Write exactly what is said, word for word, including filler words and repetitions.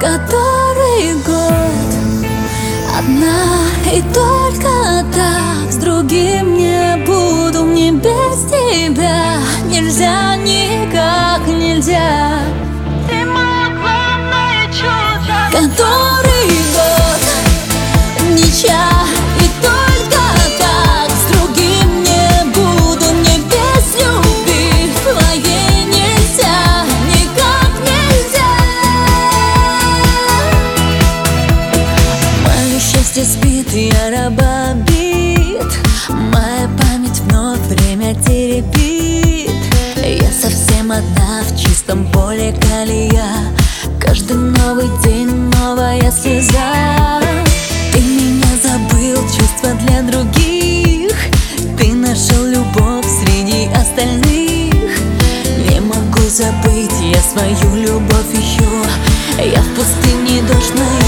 Который год одна и только так, с другим не буду, мне без тебя нельзя, никак нельзя. Ты мое главное чудо. Который год ничья и только так, с другим не буду, мне без любви твоей нельзя, никак нельзя. Мое счастье спит, я раба бит, моя память вновь время теребит. Я совсем одна в чистом поле колея, каждый новый день новая слеза. Ты меня забыл, чувства для других, ты нашел любовь среди остальных. Не могу забыть я свою любовь еще, я в пустыне дождь.